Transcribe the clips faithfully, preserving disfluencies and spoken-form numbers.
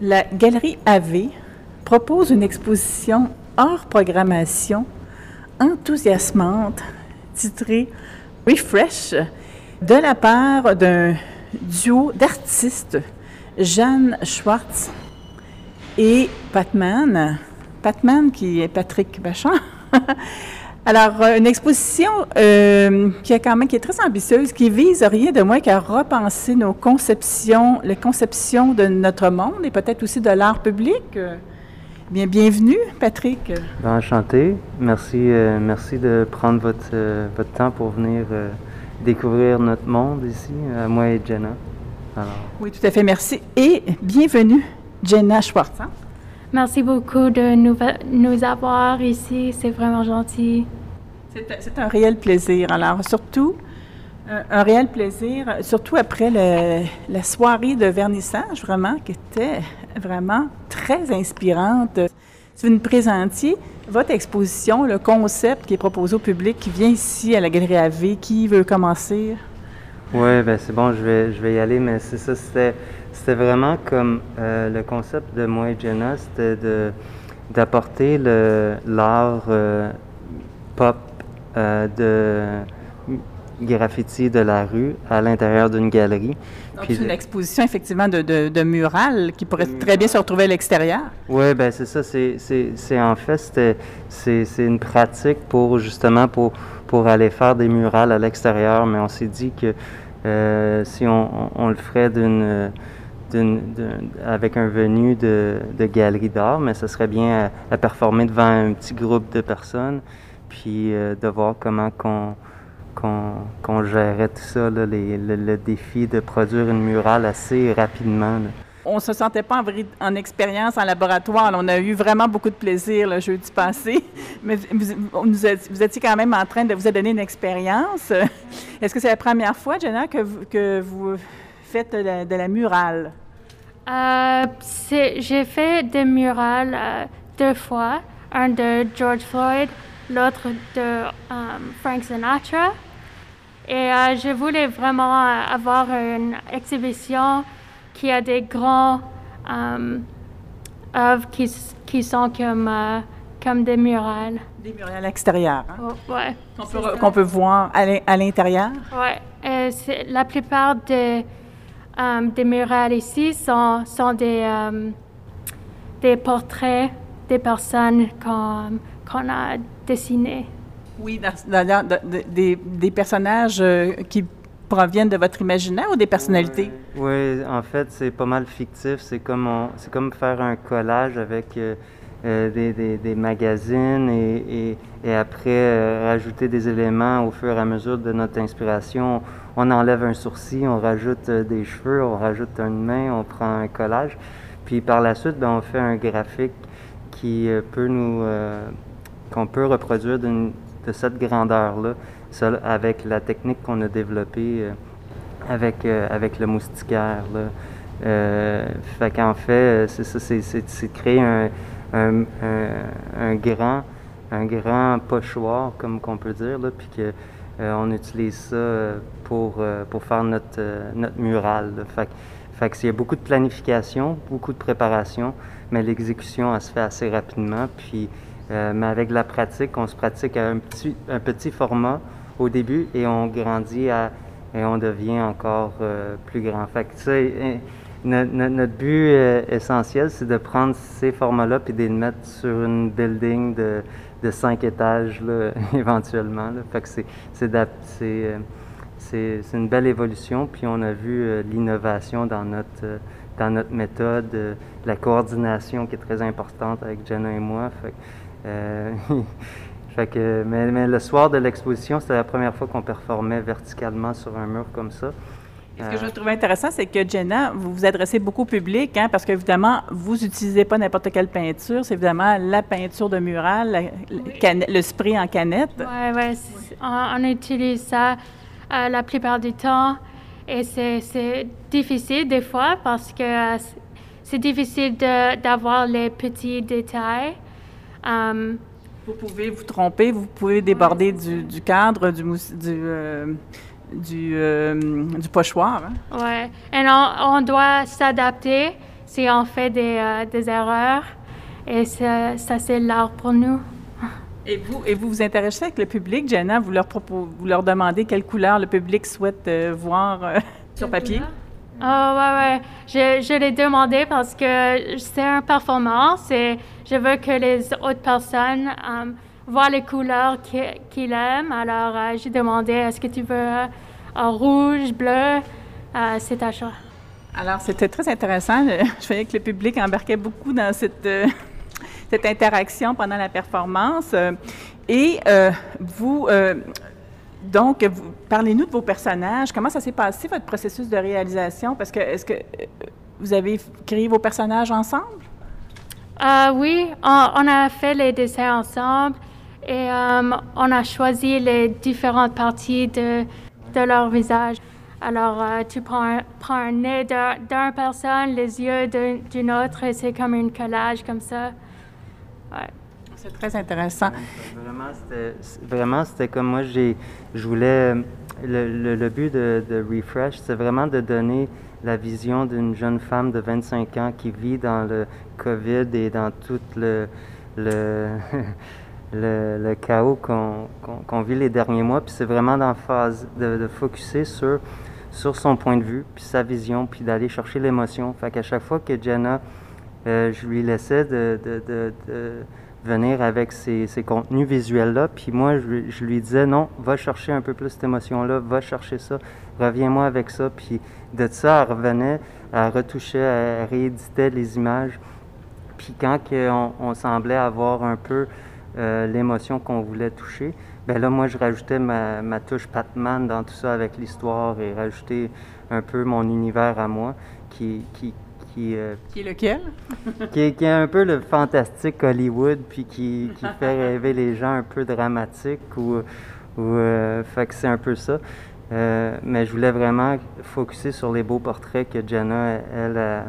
La Galerie A V propose une exposition hors programmation enthousiasmante titrée Refresh de la part d'un duo d'artistes, Jeanne Schwartz et Patman. Patman qui est Patrick Bachand. Alors, une exposition euh, qui, a quand même, qui est très ambitieuse, qui vise rien de moins qu'à repenser nos conceptions, les conceptions de notre monde et peut-être aussi de l'art public. Bien, bienvenue, Patrick. Bien, enchanté. Merci, euh, merci de prendre votre, euh, votre temps pour venir euh, découvrir notre monde ici, euh, moi et Jenna. Alors... Oui, tout à fait, merci. Et bienvenue, Jenna Schwartz. Hein? Merci beaucoup de nous, nous avoir ici, c'est vraiment gentil. C'est, c'est un réel plaisir. Alors, surtout, un, un réel plaisir, surtout après le, la soirée de vernissage, vraiment, qui était vraiment très inspirante. Si vous nous présentiez votre exposition, le concept qui est proposé au public, qui vient ici à la Galerie A V, qui veut commencer? Oui, bien c'est bon, je vais, je vais y aller, mais c'est ça, c'était... C'était vraiment comme euh, le concept de moi et Jenna, c'était de, d'apporter le, l'art euh, pop euh, de graffiti de la rue à l'intérieur d'une galerie. Donc, puis, c'est une exposition effectivement de, de, de murales qui pourrait très bien se retrouver à l'extérieur. Oui, bien c'est ça. C'est, c'est, c'est en fait, c'était, c'est, c'est une pratique pour justement pour, pour aller faire des murales à l'extérieur, mais on s'est dit que euh, si on, on, on le ferait d'une... D'une, d'une, avec un venu de, de galerie d'art, mais ce serait bien à, à performer devant un petit groupe de personnes, puis euh, de voir comment qu'on, qu'on, qu'on gérait tout ça, là, les, le, le défi de produire une murale assez rapidement. Là. On ne se sentait pas en, en expérience en laboratoire. Là. On a eu vraiment beaucoup de plaisir le jeudi passé, mais vous, vous, êtes, vous étiez quand même en train de vous donner une expérience. Est-ce que c'est la première fois, Jenna, que vous, que vous faites de la, de la murale? Euh, c'est, j'ai fait des murales euh, deux fois, un de George Floyd, l'autre de um, Frank Sinatra. Et euh, je voulais vraiment avoir une exhibition qui a des grands um, œuvres qui, qui sont comme, euh, comme des murales. Des murales extérieures, hein? Oh, ouais. Qu'on peut, qu'on peut voir à, à l'intérieur? Oui. C'est, la plupart des... Um, des murales ici sont, sont des, um, des portraits des personnes qu'on, qu'on a dessinées. Oui, dans, dans, dans, des, des personnages euh, qui proviennent de votre imaginaire ou des personnalités? Oui, oui, en fait, c'est pas mal fictif. C'est comme, on, c'est comme faire un collage avec euh, euh, des, des, des magazines et, et, et après euh, rajouter des éléments au fur et à mesure de notre inspiration. On enlève un sourcil, on rajoute euh, des cheveux, on rajoute une main, on prend un collage. Puis par la suite, ben, on fait un graphique qui euh, peut nous, euh, qu'on peut reproduire d'une, de cette grandeur-là, ça, avec la technique qu'on a développée euh, avec, euh, avec le moustiquaire. Là. Euh, fait qu'en fait, c'est ça, c'est, c'est, c'est de créer un, un, un, un grand, un grand pochoir, comme qu'on peut dire, là, puis que Euh, on utilise ça euh, pour, euh, pour faire notre, euh, notre mural. Là. Fait, fait que il y a beaucoup de planification, beaucoup de préparation, mais l'exécution, elle se fait assez rapidement. Puis, euh, mais avec la pratique, on se pratique à un petit, un petit format au début et on grandit à, et on devient encore euh, plus grand. Fait que ça, notre, notre but euh, essentiel, c'est de prendre ces formats-là et de les mettre sur une building de de cinq étages, là, éventuellement. Là. Fait que c'est, c'est, c'est, c'est, c'est une belle évolution, puis on a vu euh, l'innovation dans notre, euh, dans notre méthode, euh, la coordination qui est très importante avec Jenna et moi. Fait que, euh, fait que, mais, mais le soir de l'exposition, c'était la première fois qu'on performait verticalement sur un mur comme ça. Ce que je trouve intéressant, c'est que Jenna, vous vous adressez beaucoup au public, hein, parce qu'évidemment, vous n'utilisez pas n'importe quelle peinture, c'est évidemment la peinture de mural, la, oui. canne, le spray en canette. Oui, ouais, oui. On, on utilise ça euh, la plupart du temps et c'est, c'est difficile des fois parce que euh, c'est difficile de, d'avoir les petits détails. Um, vous pouvez vous tromper, vous pouvez déborder ouais. du, du cadre, du... du euh, Du, euh, du pochoir. Hein? Oui, et on, on doit s'adapter si on fait des, euh, des erreurs. Et ça, ça c'est l'art pour nous. Et vous, et vous vous intéressez avec le public, Jenna? Vous leur, propos, vous leur demandez quelle couleur le public souhaite euh, voir euh, sur papier? Oh, ouais, ouais. Je, je l'ai demandé parce que c'est une performance et je veux que les autres personnes um, voient les couleurs qu'ils aiment. Alors, euh, j'ai demandé, est-ce que tu veux euh, rouge, bleu? Euh, c'est ta choix. Alors, c'était très intéressant. Je voyais que le public embarquait beaucoup dans cette... Euh, cette interaction pendant la performance. Et euh, vous, euh, donc, vous, parlez-nous de vos personnages. Comment ça s'est passé, votre processus de réalisation? Parce que, est-ce que vous avez créé vos personnages ensemble? Euh, oui, on, on a fait les dessins ensemble et um, on a choisi les différentes parties de, de leur visage. Alors, euh, tu prends, prends un nez d'une d'un personne, les yeux d'une autre, et c'est comme une collage comme ça. Ouais. C'est très intéressant. Vraiment, c'était, vraiment, c'était comme moi, j'ai, je voulais, le, le, le but de, de Refresh, c'est vraiment de donner la vision d'une jeune femme de vingt-cinq ans qui vit dans le COVID et dans tout le, le, le, le chaos qu'on, qu'on, qu'on vit les derniers mois. Puis c'est vraiment d'emphase, de, de focuser sur, sur son point de vue, puis sa vision, puis d'aller chercher l'émotion. Fait qu'à chaque fois que Jenna, Euh, je lui laissais de, de, de, de venir avec ces, ces contenus visuels-là. Puis moi, je, je lui disais, non, va chercher un peu plus cette émotion-là, va chercher ça, reviens-moi avec ça. Puis de ça, elle revenait, elle retouchait, elle rééditait les images. Puis quand on, on semblait avoir un peu euh, l'émotion qu'on voulait toucher, ben là, moi, je rajoutais ma, ma touche Batman dans tout ça avec l'histoire et rajouter un peu mon univers à moi qui... qui Qui, euh, qui est lequel? qui, est, qui est un peu le fantastique Hollywood, puis qui, qui fait rêver les gens un peu dramatiques, ou, ou euh, fait que c'est un peu ça. Euh, mais je voulais vraiment focuser sur les beaux portraits que Jenna, elle, a,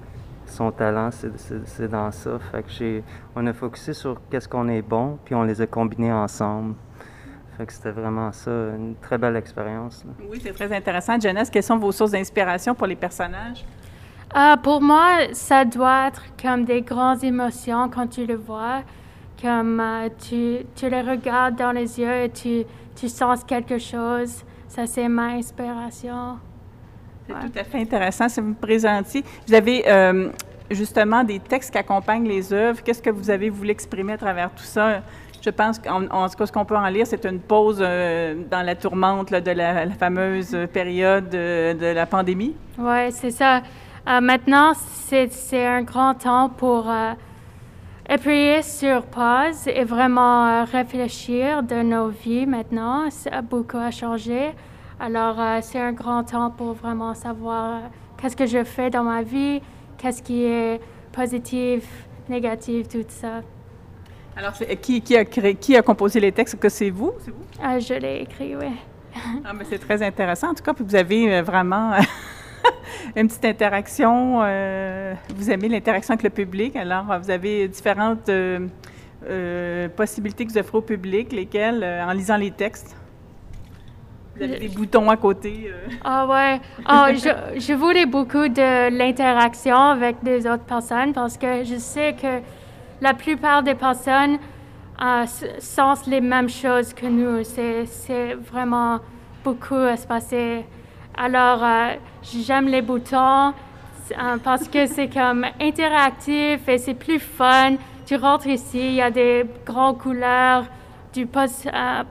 son talent, c'est, c'est, c'est dans ça. Fait que j'ai, on a focusé sur qu'est-ce qu'on est bon, puis on les a combinés ensemble. Fait que c'était vraiment ça, une très belle expérience. Là. Oui, c'est très intéressant. Jenna, quelles sont vos sources d'inspiration pour les personnages? Uh, pour moi, ça doit être comme des grandes émotions quand tu le vois, comme uh, tu, tu les regardes dans les yeux et tu, tu sens quelque chose. Ça, c'est ma inspiration. C'est ouais. tout à fait intéressant. Si vous me présentiez, vous avez euh, justement des textes qui accompagnent les œuvres. Qu'est-ce que vous avez voulu exprimer à travers tout ça? Je pense qu'en en tout cas, ce qu'on peut en lire, c'est une pause euh, dans la tourmente là, de la, la fameuse période de, de la pandémie. Oui, c'est ça. Uh, maintenant, c'est, c'est un grand temps pour uh, appuyer sur pause et vraiment uh, réfléchir de nos vies maintenant. Beaucoup a changé. Alors, uh, c'est un grand temps pour vraiment savoir uh, qu'est-ce que je fais dans ma vie, qu'est-ce qui est positif, négatif, tout ça. Alors, c'est, qui, qui, a créé, qui a composé les textes? Est-ce que c'est vous? C'est vous? Uh, je l'ai écrit, oui. Ah, mais c'est très intéressant. En tout cas, puis vous avez vraiment... une petite interaction, euh, vous aimez l'interaction avec le public, alors vous avez différentes euh, euh, possibilités que vous offrez au public, lesquelles, euh, en lisant les textes, vous avez des boutons à côté. Euh. Ah ouais, oh, je, je voulais beaucoup de l'interaction avec des autres personnes parce que je sais que la plupart des personnes euh, sentent les mêmes choses que nous, c'est, c'est vraiment beaucoup à se passer. Alors, euh, j'aime les boutons euh, parce que c'est comme interactif et c'est plus fun. Tu rentres ici, il y a des grandes couleurs, du pos- euh,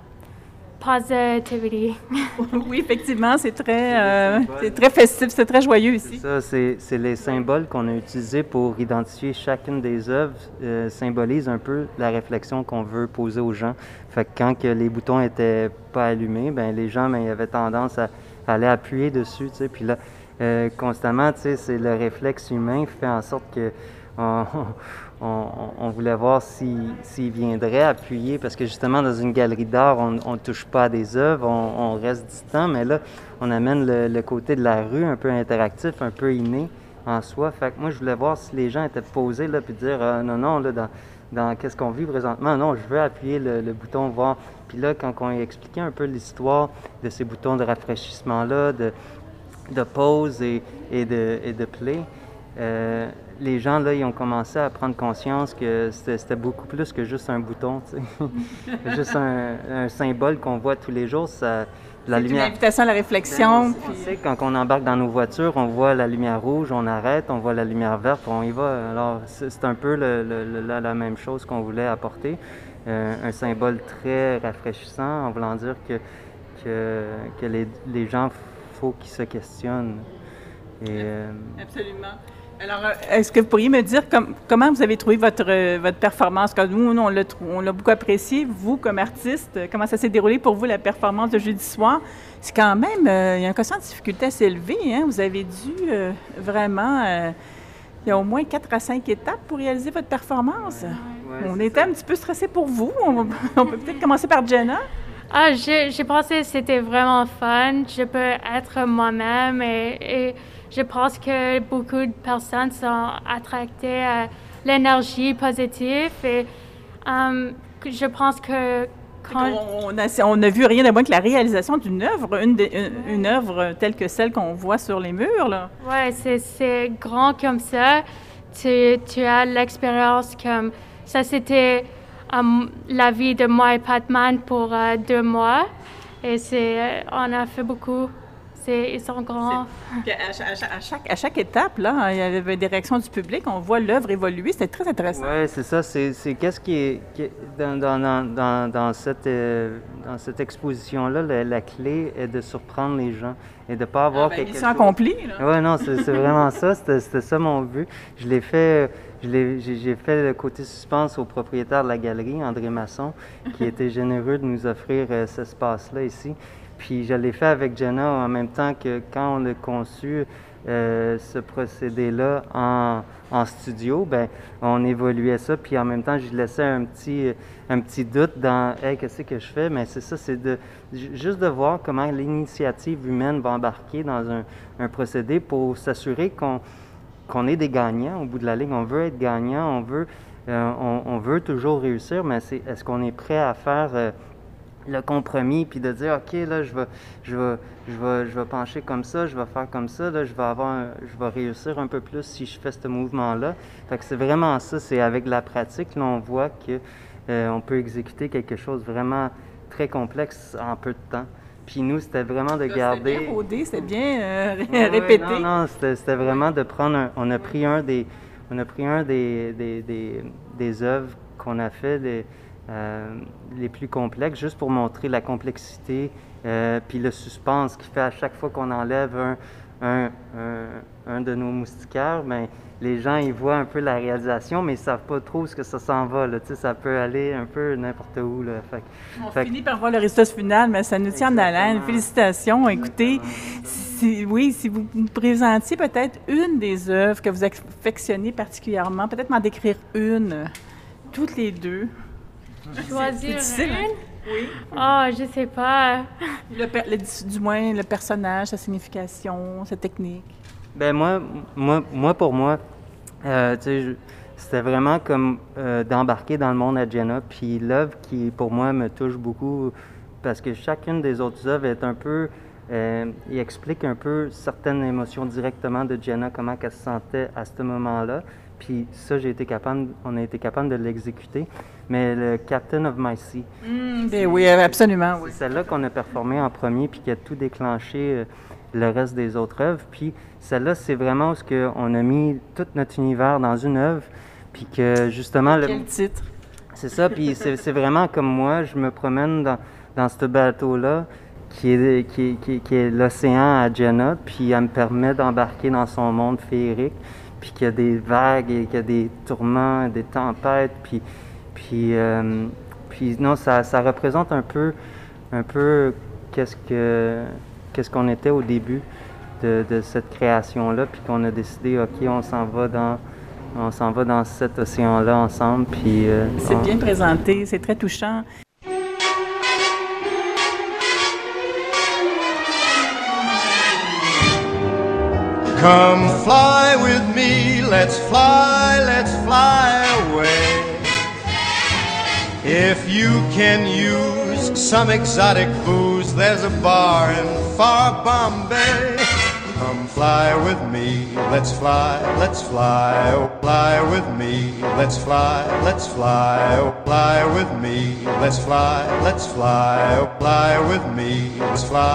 positivity. Oui, effectivement, c'est très, euh, c'est très festif, c'est très joyeux ici. C'est ça, c'est, c'est les symboles qu'on a utilisés pour identifier chacune des œuvres, euh, symbolisent un peu la réflexion qu'on veut poser aux gens. Fait que quand que les boutons étaient pas allumés, ben les gens, ben, ils avaient tendance à aller appuyer dessus, tu sais, puis là, euh, constamment, tu sais, c'est le réflexe humain qui fait en sorte que on, on, on voulait voir s'il, s'il viendrait appuyer, parce que justement, dans une galerie d'art, on ne touche pas à des œuvres, on, on reste distant, mais là, on amène le, le côté de la rue un peu interactif, un peu inné en soi. Fait que moi, je voulais voir si les gens étaient posés, là, puis dire, euh, non, non, là, dans, dans qu'est-ce qu'on vit présentement, non, je veux appuyer le, le bouton, voir. Puis là, quand on expliquait un peu l'histoire de ces boutons de rafraîchissement-là, de, de pause et, et, de, et de play, euh, les gens, là, ils ont commencé à prendre conscience que c'était, c'était beaucoup plus que juste un bouton, tu sais. Juste un, un symbole qu'on voit tous les jours, ça... La c'est lumière... une invitation à la réflexion. Ben, puis... Tu sais, quand on embarque dans nos voitures, on voit la lumière rouge, on arrête, on voit la lumière verte, on y va. Alors, c'est, c'est un peu le, le, la, la même chose qu'on voulait apporter. Euh, un symbole très rafraîchissant, en voulant dire que, que, que les, les gens, il faut qu'ils se questionnent. Et, euh... Absolument. Alors, est-ce que vous pourriez me dire com- comment vous avez trouvé votre, euh, votre performance? Quand nous, nous on, l'a, on l'a beaucoup apprécié. Vous, comme artiste, comment ça s'est déroulé pour vous, la performance de jeudi soir? C'est quand même, euh, il y a un quotient de difficulté assez élevé. Hein? Vous avez dû euh, vraiment... Euh, il y a au moins quatre à cinq étapes pour réaliser votre performance. Ouais, on était ça. Un petit peu stressé pour vous. On, on peut peut-être commencer par Jenna. Ah, j'ai, j'ai pensé que c'était vraiment fun. Je peux être moi-même et... et... Je pense que beaucoup de personnes sont attractées à l'énergie positive et um, je pense que quand... On a, on a vu rien de moins que la réalisation d'une œuvre, une, de, une, une œuvre telle que celle qu'on voit sur les murs, là. Oui, c'est, c'est grand comme ça. Tu, tu as l'expérience comme... Ça, c'était um, la vie de moi et Patman pour uh, deux mois et c'est, on a fait beaucoup. C'est, ils sont grands. Puis à, à, à, chaque, à chaque étape, là, il y avait des réactions du public. On voit l'œuvre évoluer. C'était très intéressant. Oui, c'est ça. C'est, c'est qu'est-ce qui est, qui est dans, dans, dans, dans, cette, euh, dans cette exposition-là, la, la clé est de surprendre les gens et de ne pas avoir ah, ben, quelque mission chose... accomplie. Oui, non, c'est, c'est vraiment ça. C'était, c'était ça mon but. Je l'ai fait... Je l'ai, j'ai, j'ai fait le côté suspense au propriétaire de la galerie, André Masson, qui était généreux de nous offrir euh, cet espace-là ici. Puis je l'ai fait avec Jenna en même temps que quand on a conçu euh, ce procédé-là en, en studio, ben on évoluait ça. Puis en même temps, je laissais un petit, un petit doute dans « Hey, qu'est-ce que je fais? » Mais c'est ça, c'est de juste de voir comment l'initiative humaine va embarquer dans un, un procédé pour s'assurer qu'on, qu'on est des gagnants au bout de la ligne. On veut être gagnant, on veut, euh, on, on veut toujours réussir, mais c'est, est-ce qu'on est prêt à faire... Euh, le compromis, puis de dire, OK, là, je vais, je vais, je vais, je vais pencher comme ça, je vais faire comme ça, là, je vais avoir, un, je vais réussir un peu plus si je fais ce mouvement-là. Fait que c'est vraiment ça, c'est avec la pratique, là, on voit que euh, on peut exécuter quelque chose vraiment très complexe en peu de temps. Puis nous, c'était vraiment de là, garder... C'était bien rodé, c'était bien euh, ouais, répété. Ouais, non, non, c'était, c'était vraiment de prendre un... On a pris un des, on a pris un des, des, des, des œuvres qu'on a fait, des, Euh, les plus complexes, juste pour montrer la complexité euh, puis le suspense qui fait à chaque fois qu'on enlève un, un, un, un de nos moustiquaires, bien, les gens ils voient un peu la réalisation, mais ils ne savent pas trop où ce que ça s'en va. Là. Ça peut aller un peu n'importe où. Là. Fait, On fait, finit par voir le résultat final, mais ça nous tient en haleine. Félicitations. Écoutez, si, oui, si vous nous présentiez peut-être une des œuvres que vous affectionnez particulièrement, peut-être m'en décrire une, toutes les deux. Choisir c'est une? Oui. Oh, je sais pas. Le, le, du moins, le personnage, sa signification, sa technique. Ben moi, moi, moi pour moi, euh, tu sais, c'était vraiment comme euh, d'embarquer dans le monde à Jenna. Puis l'œuvre qui, pour moi, me touche beaucoup, parce que chacune des autres œuvres est un peu... Euh, il explique un peu certaines émotions directement de Jenna, comment elle se sentait à ce moment-là. Puis ça, j'ai été capable, on a été capable de l'exécuter. Mais le Captain of My Sea, mmh, ben oui, absolument. C'est oui. celle-là qu'on a performée en premier, puis qui a tout déclenché euh, le reste des autres œuvres. Puis celle-là, c'est vraiment où on a mis tout notre univers dans une œuvre, puis que justement... Quel le... titre? C'est ça, puis c'est, c'est vraiment comme moi, je me promène dans, dans ce bateau-là, qui est, qui, qui, qui est l'océan à Jenna, puis elle me permet d'embarquer dans son monde féerique, puis qu'il y a des vagues, et qu'il y a des tourments, des tempêtes, puis... Puis, euh, puis non, ça, ça représente un peu, un peu qu'est-ce, que, qu'est-ce qu'on était au début de, de cette création-là, puis qu'on a décidé, OK, on s'en va dans, on s'en va dans cet océan-là ensemble. Puis, euh, c'est on... bien présenté, c'est très touchant. Come fly with me, let's fly, let's fly away. If you can use some exotic booze, there's a bar in far Bombay. Come fly with me, let's fly, let's fly, oh fly with me, let's fly, let's fly, oh fly with me, let's fly, let's fly, oh fly with me, let's fly.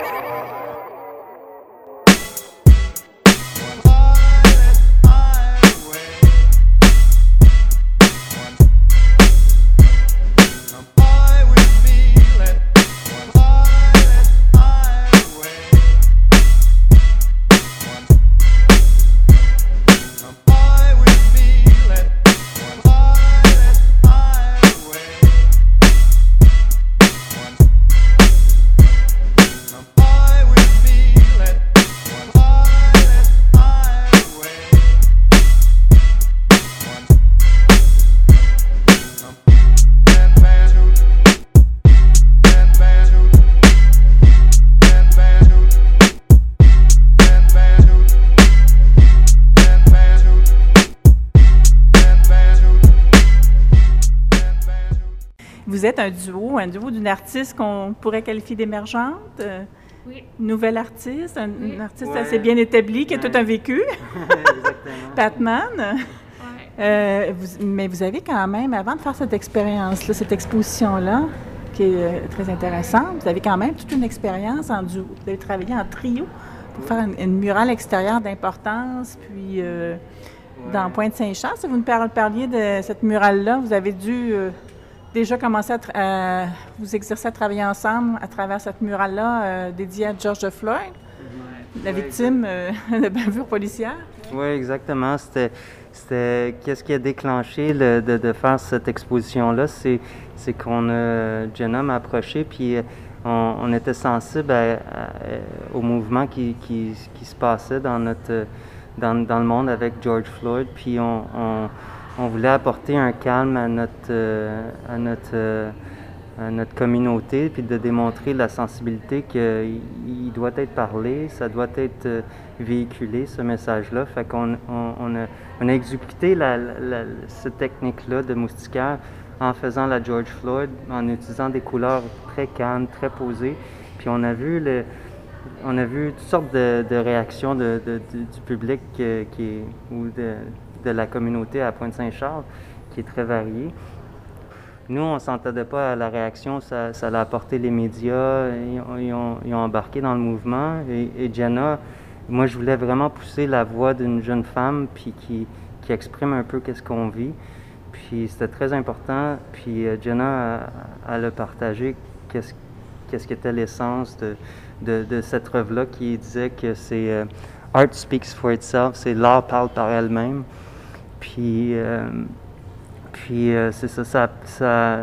Vous êtes un duo, un duo d'une artiste qu'on pourrait qualifier d'émergente, euh, Oui. nouvelle artiste, un, Oui. une artiste Ouais. assez bien établie, qui a Ouais. tout un vécu, Exactement. Patman. Ouais. Euh, vous- mais vous avez quand même, avant de faire cette expérience-là, cette exposition-là, qui est euh, très intéressante, vous avez quand même toute une expérience en duo. Vous avez travaillé en trio pour faire une, une murale extérieure d'importance, puis euh, dans Ouais. Pointe-Saint-Charles. Si vous nous par- parliez de cette murale-là, vous avez dû euh, déjà commencer à, tra- à vous exercer à travailler ensemble à travers cette murale-là euh, dédiée à George Floyd, la Ouais, victime euh, de bavure policière. Oui, exactement. C'était, c'était qu'est-ce qui a déclenché le- de, de faire cette exposition-là, c'est, c'est qu'on a, Jenna m'a approché, puis euh, on, on était sensible à- à- au mouvement qui, qui, qui se passait dans notre, dans, dans le monde avec George Floyd, puis on, on, on voulait apporter un calme à notre, euh, à notre, euh, à notre communauté, puis de démontrer la sensibilité qu'il il doit être parlé, ça doit être euh, véhiculé, ce message-là. Fait qu'on on, on a, on a exécuté la, la- la- cette technique-là de moustiquaire en faisant la George Floyd, en utilisant des couleurs très calmes, très posées. Puis on a vu le, on a vu toutes sortes de, de réactions de, de- de- du public euh, qui est, ou de, de la communauté à Pointe-Saint-Charles, qui est très variée. Nous, on ne s'entendait pas à la réaction, ça, ça l'a apporté les médias, ils ont, ils ont- ils ont embarqué dans le mouvement. Et, et Jenna, moi, je voulais vraiment pousser la voix d'une jeune femme puis qui, qui exprime un peu qu'est-ce qu'on vit. Puis c'était très important. Puis euh, Jenna, a- elle a partagé qu'est-ce, qu'est-ce qui était l'essence de, de, de cette œuvre-là, qui disait que c'est euh, Art speaks for itself, c'est l'art parle par elle-même. Puis... euh, Puis euh, c'est ça, ça, ça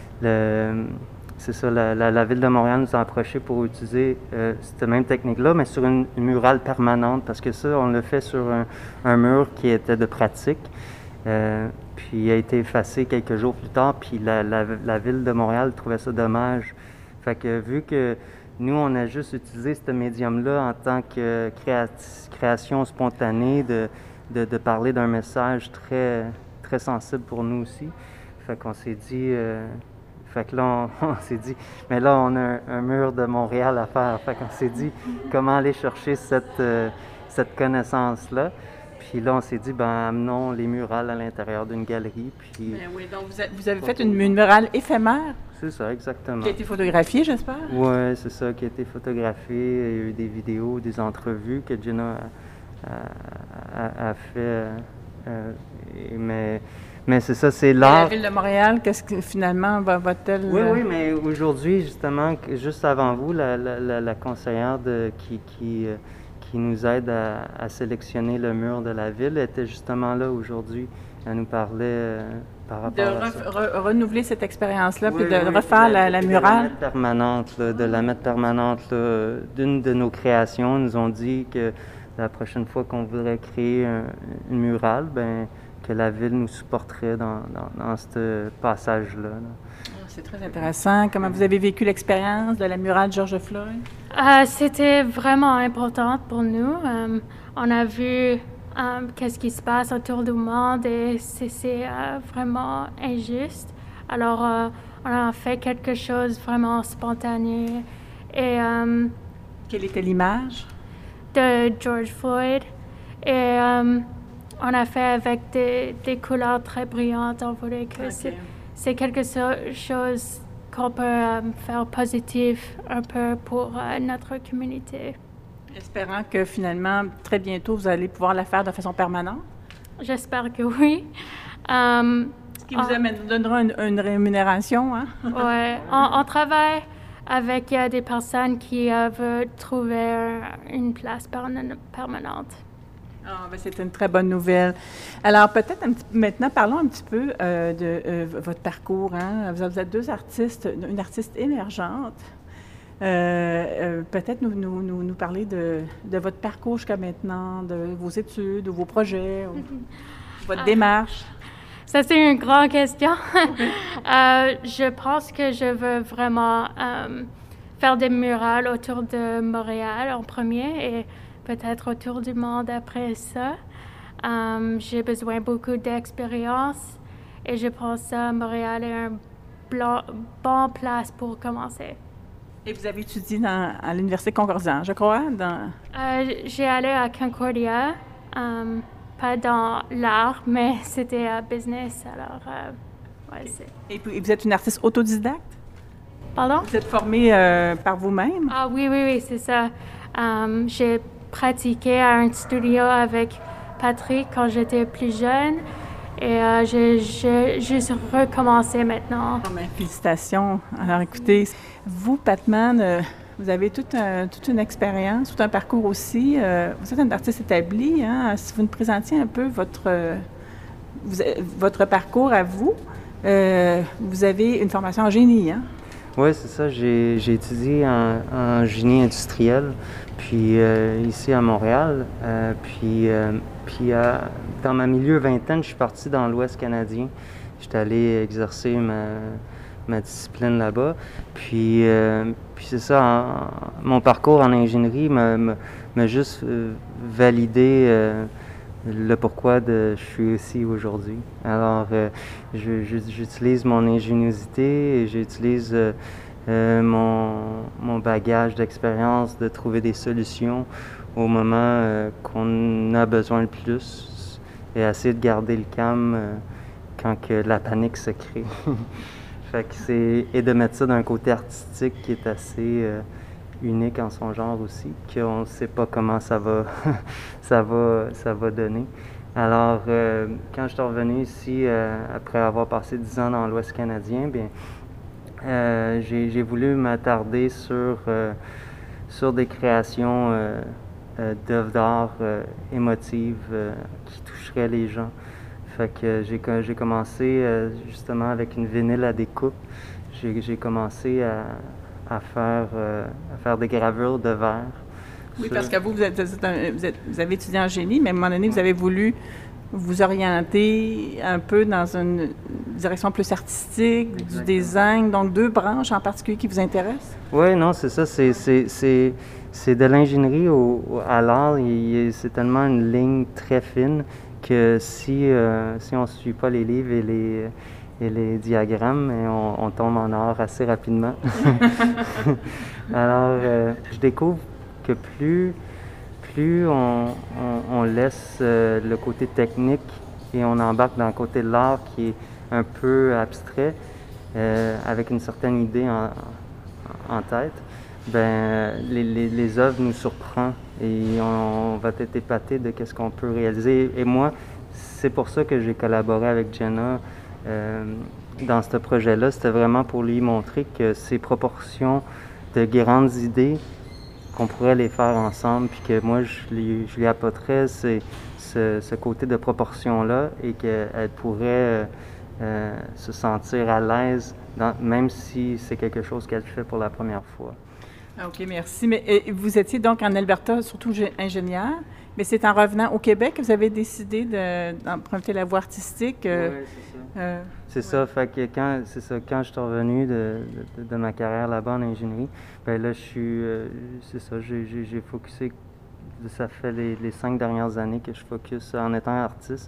le, c'est ça la, la, la Ville de Montréal nous a approchés pour utiliser euh, cette même technique-là, mais sur une, une murale permanente, parce que ça, on l'a fait sur un, un mur qui était de pratique, euh, puis il a été effacé quelques jours plus tard, puis la, la, la Ville de Montréal trouvait ça dommage. Fait que vu que nous, on a juste utilisé ce médium-là en tant que créa- création spontanée, de, de, de parler d'un message très très sensible pour nous aussi. Fait qu'on s'est dit, euh, fait que là, on, on s'est dit, mais là, on a un, un mur de Montréal à faire. Fait qu'on s'est dit, comment aller chercher cette, euh, cette connaissance-là. Puis là, on s'est dit, ben, amenons les murales à l'intérieur d'une galerie. Puis Ben oui, donc vous, a- vous avez fait une, une murale éphémère c'est ça, exactement. qui a été photographiée, j'espère. Oui, c'est ça, qui a été photographié. Il y a eu des vidéos, des entrevues que Jenna a, a- a fait. euh, euh, et- mais mais c'est ça, c'est Et la l'art. Ville de Montréal, qu'est-ce que finalement va- va-t-elle... Oui, euh, oui, mais aujourd'hui, justement, que- juste avant vous, la, la, la, la conseillère de, qui, qui, euh, qui nous aide à, à sélectionner le mur de la ville était justement là aujourd'hui. Elle nous parlait euh, par de rapport à re- ça. re- renouveler cette expérience-là, Oui, puis de oui, oui, refaire de la, la de murale. mettre permanente, là, de la mettre permanente. là. D'une de nos créations, ils nous ont dit que la prochaine fois qu'on voudrait créer un- une murale, ben, que la ville nous supporterait dans, dans, dans ce passage-là. là. C'est très intéressant. Comment vous avez vécu l'expérience de la murale George Floyd? Euh, C'était vraiment important pour nous. Euh, on a vu euh, qu'est-ce qui se passe autour du monde et c'est c'est, euh, vraiment injuste. Alors, euh, on a fait quelque chose vraiment spontané. Et euh, Quelle était l'image? de George Floyd. Et euh, on a fait avec des, des couleurs très brillantes. On voulait que Okay. c'est, c'est quelque so- chose qu'on peut euh, faire positif un peu pour euh, notre communauté. Espérant que finalement, très bientôt, vous allez pouvoir la faire de façon permanente. J'espère que oui. Um, Ce qui vous on, amène- donnera une, une rémunération, hein? ouais, on, on travaille avec euh, des personnes qui euh, veulent trouver euh, une place perna- permanente. Ah, ben, c'est une très bonne nouvelle. Alors, peut-être un petit- maintenant, parlons un petit peu euh, de euh, votre parcours. Hein? Vous vous êtes deux artistes, une artiste émergente. Euh, euh, peut-être nous, nous, nous, nous parler de, de votre parcours jusqu'à maintenant, de vos études, de vos projets, ou votre Ah. démarche. Ça, c'est une grande question. Euh, je pense que je veux vraiment euh, faire des murales autour de Montréal en premier et peut-être autour du monde après ça. Euh, j'ai besoin beaucoup d'expérience et je pense que Montréal est une bonne place pour commencer. Et vous avez étudié dans, à l'Université Concordia, je crois, dans... Euh, j'ai allé à Concordia, euh, pas dans l'art, mais c'était à business, alors euh, ouais, c'est... Et puis, vous êtes une artiste autodidacte? Pardon? Vous êtes formée euh, par vous-même? Ah oui, oui, oui, c'est ça. Um, j'ai pratiqué à un studio avec Patrick quand j'étais plus jeune et euh, j'ai j'ai juste recommencé maintenant. Oh, ben, félicitations. Alors, écoutez, vous, Patman, euh, vous avez toute, un- toute une expérience, tout un parcours aussi. Euh, vous êtes un artiste établi. Hein? Si vous nous présentiez un peu votre, euh, vous- votre parcours à vous, euh, vous avez une formation en génie, hein? Oui, c'est ça. J'ai, j'ai étudié en, en génie industriel, puis euh, ici à Montréal. Euh, puis euh, puis euh, dans ma milieu vingtaine, je suis parti dans l'Ouest canadien. J'étais allé exercer ma, ma discipline là-bas. Puis, euh, puis c'est ça, en- mon parcours en ingénierie m'a, m'a, m'a juste euh, validé euh, le pourquoi de je suis ici aujourd'hui. Alors, euh, je- je- j'utilise mon ingéniosité et j'utilise euh, euh, mon, mon bagage d'expérience de trouver des solutions au moment euh, qu'on a besoin le plus et essayer de garder le calme euh, quand que la panique se crée. Fait que c'est, et de mettre ça d'un côté artistique qui est assez euh, unique en son genre aussi, qu'on ne sait pas comment ça va, ça va, ça va donner. Alors, euh, quand je suis revenu ici, euh, après avoir passé dix ans dans l'Ouest canadien, bien, euh, j'ai, j'ai voulu m'attarder sur, euh, sur des créations euh, euh, d'œuvres d'art euh, émotives euh, qui toucheraient les gens. Fait que j'ai, co- j'ai commencé euh, justement avec une vinyle à découpe. J'ai, j'ai commencé à, à faire, euh, à faire des gravures de verre. Oui, sur- parce que vous, vous, êtes, vous êtes un- vous êtes- vous avez étudié en génie, mais à un moment donné, vous avez voulu vous orienter un peu dans une direction plus artistique, du Exactement. design, donc deux branches en particulier qui vous intéressent? Oui, non, c'est ça. C'est, c'est, c'est, c'est de l'ingénierie au, au- à l'art. il- C'est tellement une ligne très fine que si, euh, si on ne suit pas les livres et les, et les diagrammes, et on, on tombe en art assez rapidement. Alors, euh, je découvre que plus, plus on, on- on laisse euh, le côté technique et on embarque dans le côté de l'art qui est un peu abstrait, euh, avec une certaine idée en, en tête, ben les, les, les œuvres nous surprennent et on, on va être épaté de qu'est-ce qu'on peut réaliser. Et moi, c'est pour ça que j'ai collaboré avec Jenna euh, dans ce projet-là. C'était vraiment pour lui montrer que ces proportions de grandes idées, qu'on pourrait les faire ensemble, puis que moi, je lui, je lui apporterais ces- ce, ce côté de proportion-là et qu'elle pourrait euh, euh, se sentir à l'aise, dans- même si c'est quelque chose qu'elle fait pour la première fois. Ah, OK, merci. Mais euh, vous étiez donc en Alberta, surtout gé- ingénieur, mais c'est en revenant au Québec que vous avez décidé de- d'emprunter la voie artistique. euh, Ouais, c'est ça. euh, C'est ça, fait que quand, c'est ça, quand je suis revenu de, de, de ma carrière là-bas en ingénierie, ben là, je suis, euh, c'est ça, j'ai, j'ai, j'ai focusé, ça fait les, les cinq dernières années que je focus en étant artiste,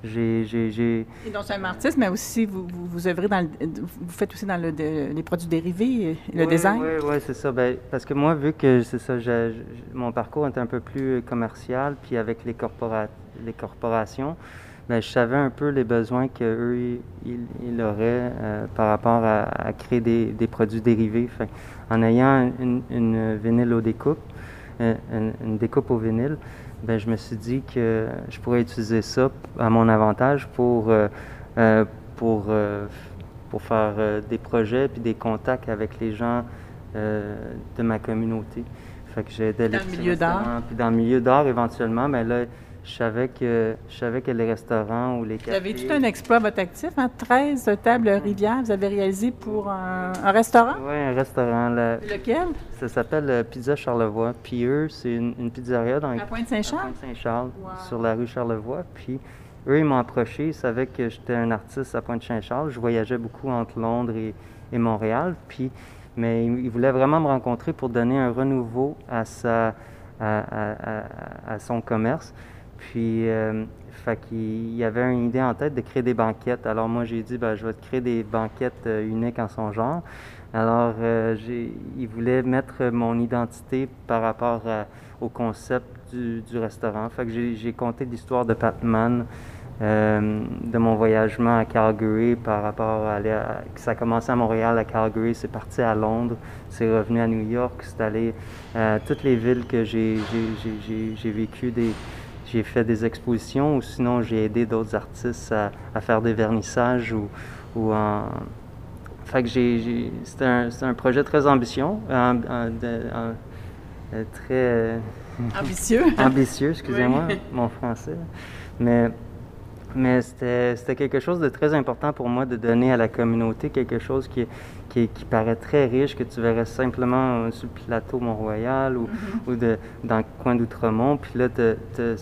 j'ai, j'ai, j'ai... Et non seulement artiste, mais aussi vous, vous, vous œuvrez dans le, vous faites aussi dans le, de, les produits dérivés, le oui, design. Oui, oui, c'est ça. Ben, parce que moi, vu que c'est ça, j'ai, j'ai, mon parcours est un peu plus commercial, puis avec les, corpora- les corporations, ben, je savais un peu les besoins qu'eux, ils, ils, ils auraient euh, par rapport à, à créer des, des produits dérivés. Fait, en ayant une, une vinyle au découpe, une, une découpe au vinyle, ben, je me suis dit que je pourrais utiliser ça à mon avantage pour, euh, euh, pour, euh, pour faire euh, des projets puis des contacts avec les gens euh, de ma communauté. Fait que j'aidais les Dans le milieu d'art. Puis dans le milieu d'art, éventuellement, mais là, je savais que je savais que les restaurants ou les cafés... Vous avez tout un exploit à votre actif, hein? treize tables Rivière, vous avez réalisé pour un, un restaurant? Oui, un restaurant. La, Lequel? Ça s'appelle euh, Pizza Charlevoix. Puis eux, c'est une, une pizzeria dans À Pointe-Saint-Charles? à Pointe-Saint-Charles, Wow. sur la rue Charlevoix. Puis eux, ils m'ont approché, ils savaient que j'étais un artiste à Pointe-Saint-Charles. Je voyageais beaucoup entre Londres et, et Montréal. Puis, mais ils, ils voulaient vraiment me rencontrer pour donner un renouveau à, sa, à, à, à, à son commerce. Puis, euh, fait qu'il y avait une idée en tête de créer des banquettes. Alors moi, j'ai dit, ben, je vais te créer des banquettes euh, uniques en son genre. Alors, euh, j'ai, ils voulaient mettre mon identité par rapport à, au concept du, du restaurant. Fait que j'ai, j'ai conté l'histoire de Patman, euh, de mon voyagement à Calgary par rapport à, à... Ça a commencé à Montréal, à Calgary, c'est parti à Londres, c'est revenu à New York, c'est allé à toutes les villes que j'ai, j'ai, j'ai, j'ai, j'ai vécu des... J'ai fait des expositions ou sinon j'ai aidé d'autres artistes à, à faire des vernissages ou, ou en... Fait que j'ai, j'ai, c'est, un, c'est un projet très ambitieux, un, un, un, un, très... Ambitieux. ambitieux, excusez-moi, Oui. mon français. Mais, mais c'était, c'était quelque chose de très important pour moi de donner à la communauté quelque chose qui, qui, qui paraît très riche, que tu verrais simplement sur le plateau Mont-Royal ou, mm-hmm. ou de, dans le coin d'Outremont. Puis là, tu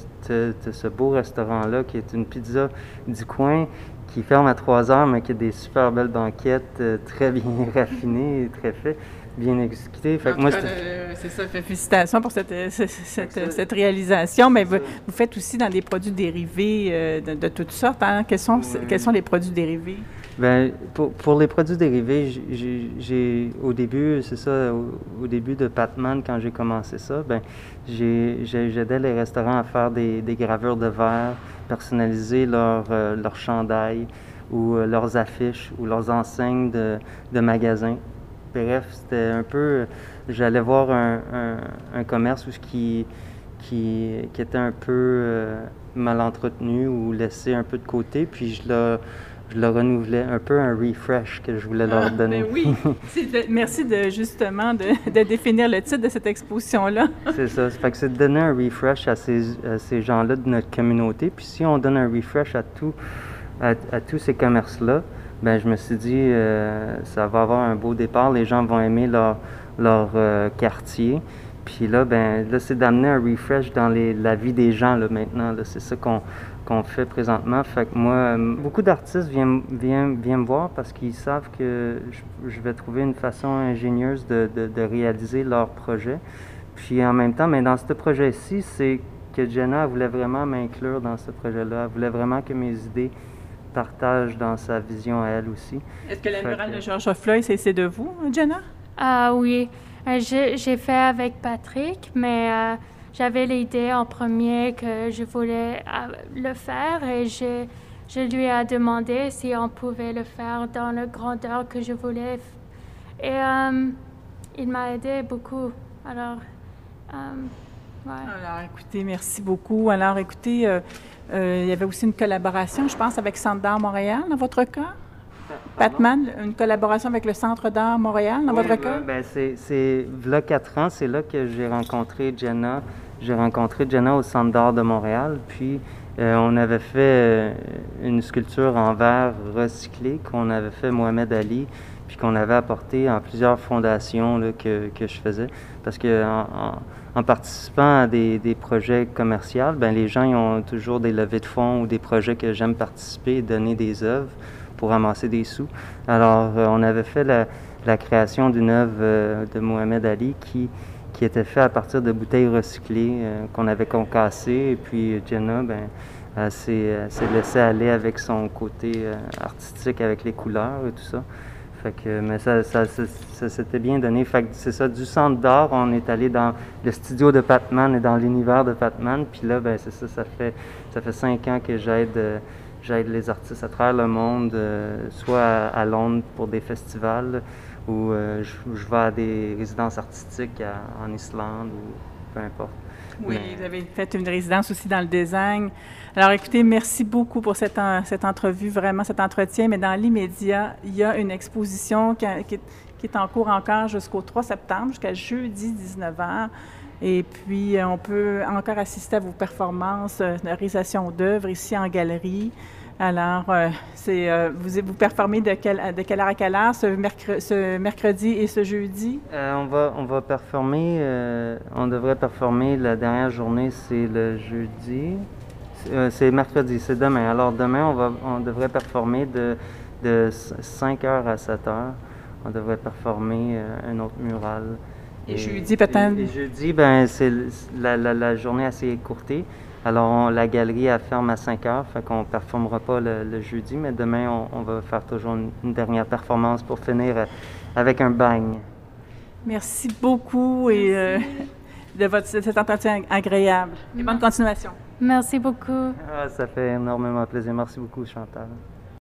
as ce beau restaurant-là qui est une pizza du coin qui ferme à trois heures, mais qui a des super belles banquettes, euh, très bien raffinées et très faites, bien exécutées. Fait que moi, cas, euh, c'est ça, félicitations pour cette, cette, cette, cette réalisation. Mais vous, vous faites aussi dans des produits dérivés euh, de, de toutes sortes. Hein? Quels sont, oui. quels sont les produits dérivés? Bien, pour, pour les produits dérivés, j'ai, j'ai au début, c'est ça, au, au début de Patman, quand j'ai commencé ça, ben, j'ai, j'ai, j'aidais les restaurants à faire des, des gravures de verre, personnaliser leur, euh, leur chandail ou euh, leurs affiches ou leurs enseignes de, de magasins. Bref, c'était un peu... J'allais voir un, un, un commerce où qui, qui, qui était un peu euh, mal entretenu ou laissé un peu de côté, puis je le... Je le renouvelais, un peu un refresh que je voulais leur ah, donner. Ben oui, de, merci de, justement de, de définir le titre de cette exposition-là. C'est ça, ça fait que c'est de donner un refresh à ces, à ces gens-là de notre communauté. Puis si on donne un refresh à, tout, à, à tous ces commerces-là, ben je me suis dit, euh, ça va avoir un beau départ, les gens vont aimer leur, leur euh, quartier. Puis là, ben là, c'est d'amener un refresh dans les, la vie des gens là, maintenant. Là. C'est ça qu'on, qu'on fait présentement. Fait que moi, beaucoup d'artistes viennent, viennent, viennent me voir parce qu'ils savent que je, je vais trouver une façon ingénieuse de, de, de réaliser leur projet. Puis en même temps, mais dans ce projet-ci, c'est que Jenna voulait vraiment m'inclure dans ce projet-là. Elle voulait vraiment que mes idées partagent dans sa vision à elle aussi. Est-ce que la murale que... de George Floyd, c'est, c'est de vous, Jenna? Ah oui. Euh, j'ai, j'ai fait avec Patrick, mais euh, j'avais l'idée en premier que je voulais euh, le faire et je, je lui ai demandé si on pouvait le faire dans la grandeur que je voulais. Et euh, il m'a aidé beaucoup. Alors, euh, ouais. Alors, écoutez, merci beaucoup. Alors, écoutez, euh, euh, il y avait aussi une collaboration, je pense, avec Centre d'art Montréal, dans votre cas? Patman, une collaboration avec le Centre d'art Montréal, dans oui, votre cas? Ben c'est, c'est, là, quatre ans, c'est là que j'ai rencontré Jenna. J'ai rencontré Jenna au Centre d'art de Montréal, puis euh, on avait fait euh, une sculpture en verre recyclé qu'on avait fait Mohamed Ali, puis qu'on avait apporté en plusieurs fondations là, que, que je faisais. Parce que en, en, en participant à des, des projets commerciaux, ben, les gens ils ont toujours des levées de fonds ou des projets que j'aime participer et donner des œuvres pour ramasser des sous. Alors, euh, on avait fait la, la création d'une œuvre euh, de Mohamed Ali qui, qui était faite à partir de bouteilles recyclées euh, qu'on avait concassées. Et puis, Jenna, ben, elle s'est, elle s'est laissée aller avec son côté euh, artistique, avec les couleurs et tout ça. Fait que, mais ça, ça, ça, ça s'était bien donné. Fait que c'est ça, du centre d'art, on est allé dans le studio de Patman et dans l'univers de Patman. Puis là, ben c'est ça, ça fait, ça fait cinq ans que j'aide, euh, j'aide les artistes à travers le monde, euh, soit à, à Londres pour des festivals, ou euh, je, je vais à des résidences artistiques à, en Islande, ou peu importe. Oui, Mais... vous avez fait une résidence aussi dans le design. Alors, écoutez, merci beaucoup pour cette, en, cette entrevue, vraiment cet entretien. Mais dans l'immédiat, il y a une exposition qui, a, qui, est, qui est en cours encore jusqu'au trois septembre, jusqu'à jeudi dix-neuf heures. Et puis, on peut encore assister à vos performances de réalisation d'œuvres ici en galerie. Alors, euh, c'est, euh, vous, vous performez de, quel, de quelle heure à quelle heure, ce, mercre, ce mercredi et ce jeudi? Euh, on va, on va performer, euh, on devrait performer, la dernière journée, c'est le jeudi. C'est, euh, c'est mercredi, c'est demain. Alors, demain, on, va, on devrait performer de, de cinq heures à sept heures. On devrait performer euh, un autre mural. Et, et jeudi, peut-être? Et, et jeudi, ben, c'est la, la, la journée assez écourtée. Alors, on, la galerie, elle ferme à cinq heures, fait qu'on ne performera pas le, le jeudi, mais demain, on, on va faire toujours une, une dernière performance pour finir euh, avec un bang. Merci beaucoup et euh, de, votre, de cet entretien agréable. Et bonne continuation. Merci beaucoup. Ah, ça fait énormément plaisir. Merci beaucoup, Chantal.